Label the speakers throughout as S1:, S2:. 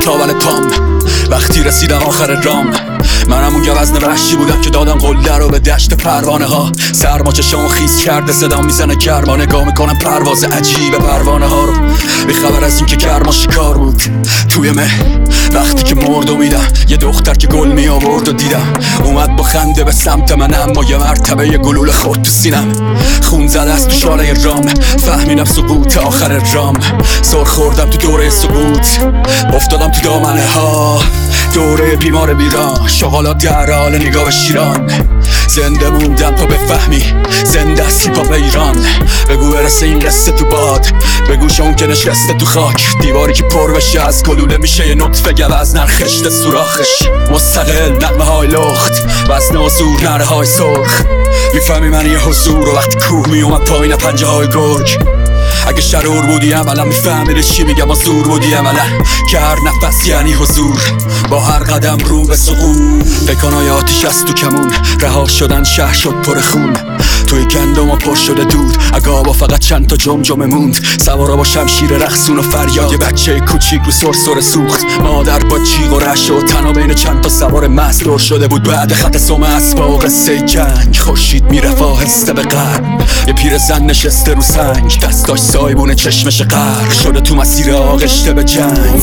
S1: تاول پام وقتی رسیدم آخر رام. منم اون گوزن وحشی بودم که دادم قله رو به دشت پروانه ها. سرما چشامو خیس کرده صدا میزنه گرما، نگاه میکنم پرواز عجیب پروانه ها رو. بی خبر از این که گرما شکار بود توی مه. وقتی که مرد و میدم یه دختر که گل می آورد و دیدم اومد با خنده به سمت من، اما یه مرتبه یه گلوله خود تو سینم. خون زده از تو شاله رام، فهمیدم سقوط آخر رام. سر خوردم تو دوره سقوط، افتادم تو دامنه ها. دوره بیمار بیران، شغالات در حال نگاه به شیران. زنده موندم تا بفهمی زنده است هیپاپ ایران. بگو برسه این قصه تو باد، بگوش اون که نشسته تو خاک. دیواری که پر بشه از گلوله میشه یه نطفه گوز نرخشت سوراخش. مستقل نغمه های لخت، وزن حضور نره های سرخ. میفهمی من یه حضور و وقتی کوه میومد پایین پنجه های گرگ. اگه شرور بودی عملا میفهمیدی چی میگم و زور بودی عملا که هر نفس یعنی حضور. با هر قدم رو به سقوط بکنای آتیش از تو کمون. رها شدن شهر شد پر خون، توی گندم و پر شده دود. اگه فقط چند تا جمجمه موند، سوارا با شمشیر رقصون و فریاد. یه بچه کوچیک رو سرسره سوخت، مادر با جیغ و رعشه و تنها بین چند تا سوار مسرور شده بود. بعد خط سم اسباب قصه جنگ، خورشید میرفت آهسته به غرب. یه پیرزن نشسته رو سنگ، دستاش سایبون چشمش غرق شده تو مسیر آغشته به جنگ.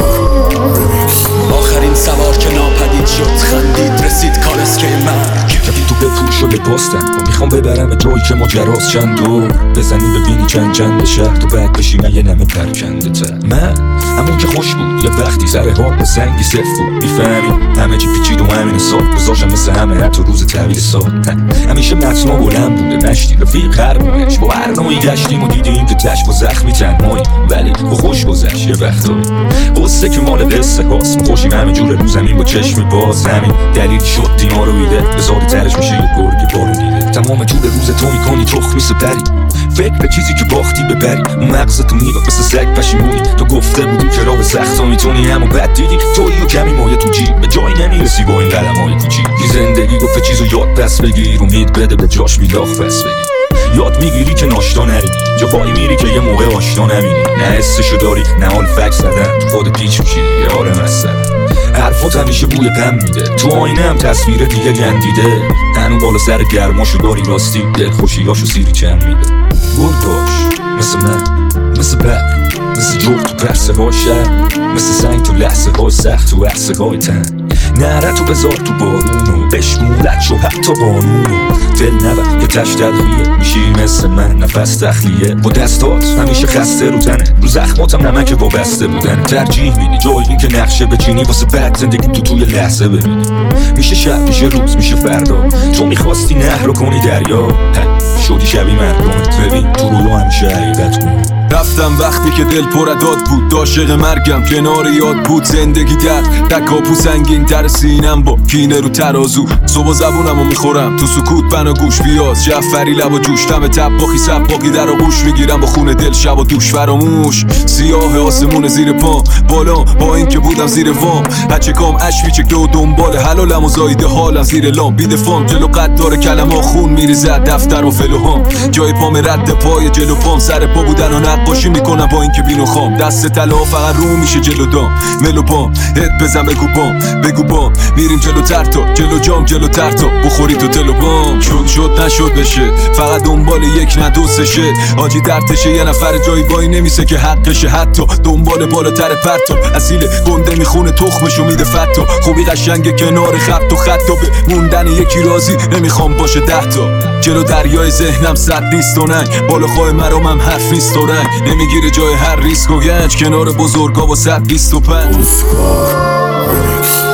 S1: آخرین سوار که ناپدید شد، خندید رسید کالسکه مرگ.
S2: کفی تو بپوش شده پاستن، میخوام ببرم جایی که ماجراست چند دور. بزنی ببینی چند شهر تو بعد بشی من یه نمه پرکنده تر. من همون که خوش بود یه وقتی سر ها به سنگی صف بود. میفهمی همه چی پیچید و همین حساب گذاشتم مثل همه حتی روز تحویل سال. همیشه متنا بلند بوده نشتی رفیق قربونش، با هر نوعی گشتیم و دیدیم که چشم و زخمی تنهایی ولی با خوش گذشت یه وقتایی. قصه که مال قصه هاست، خوشیم همه جور رو زمین با چشم باز. همین دلیل شد دیما رو ایده به زاده ترش میشه یه گرگ بارون دیده. تمام طول روز تو میکنی تخمی سپری، فکر به چیزی که باختی ببری. اون مغزتو میگفت مثل سگ پشیمونی، تو گفته بودی که راه به سختا میتونی اما بد دیدی. تویی و کمی مایه تو جیب به جایی نمیرسی با این قلم های کوچیک. زندگی گفت چیزو یاد دست بگیر، امید بده به جاش بیلاخ پس بگیر. یاد میگیری که ناشتا نریدی، جاهایی میری که یه موقع آشنا نبینی. نه حسشو داری نه حال فکر زدن، تو خود پیچ میشی یه حال مستن. حرفات همیشه بوی غم میده، تو آینه هم تصویر دیگه گندیده. هنو بالا سر گرماشو داری راستی، دل خوشیاشو سیری چند میده. برداش مثل من، مثل بر، مثل جغد تو پرسه های شهر، مثل سنگ تو لحظه های سخت و عرصه های تن. نره تو بذار تو بارونو، بشمولت شو حتی بانونو. دل نبر که تش تدویه، میشی مثل من نفس تخلیه. با دستات همیشه خسته رو تنه، رو زخماتم نمک وابسته بودن. ترجیح میدی جایی که نقشه بچینی واسه بعد زندگی تو توی لحظه ببینی. میشه شب میشه روز میشه فردا، تو میخواستی نهر رو کنی دریا، شدی شبی مردمت. ببین تو رویا همیشه حقیقت کن.
S3: رفتم وقتی که دل پر داد بود، عاشق مرگم کنار یاد بود. زندگی در کاپو سنگین تر سینم با کینه رو ترازو. صبح زبونمو میخورم تو سکوت بنا گوش پیاز جعفری لب و جوش. دم تباخی سباقی در آغوش میگیرم با خون دل شب و دوش. فراموش سیاه آسمون زیر پام بالا، با این که بودم زیر وام. هچه کام اش میچکته و دنبال حلالم و زایده حالم زیر لام. بیده فام جلو قد داره کلمه خون میریزد دفتر و فلوهام. جای پام رد پای جلو پام، سر پا بودن و نقاشی میکنم با این که بینو خام. دست طلا فقط رو میشه جلو دام، ملو پام هد بزن بگو بام. میریم جلو تر تا جلو جام جلو تر تا بخوری تو تلو بام. شد نشد بشه فقط دنبال یک نه دو سشه. حاجی درتشه یه نفر جایی وای نمیسه که حقشه، حتی دنبال بالاتر پرتا. اصیل گنده میخونه تخمشو میده فتا. خوبی قشنگ کنار خط و خطا، به موندن یکی راضی نمیخوام باشه 10 تا. جلو دریای ذهنم صد نیست و ننگ، بالا خواه مرامم حرف نیست و رنگ. نمیگیره جای هر ریسک و گنج، کنار بزرگا و 125.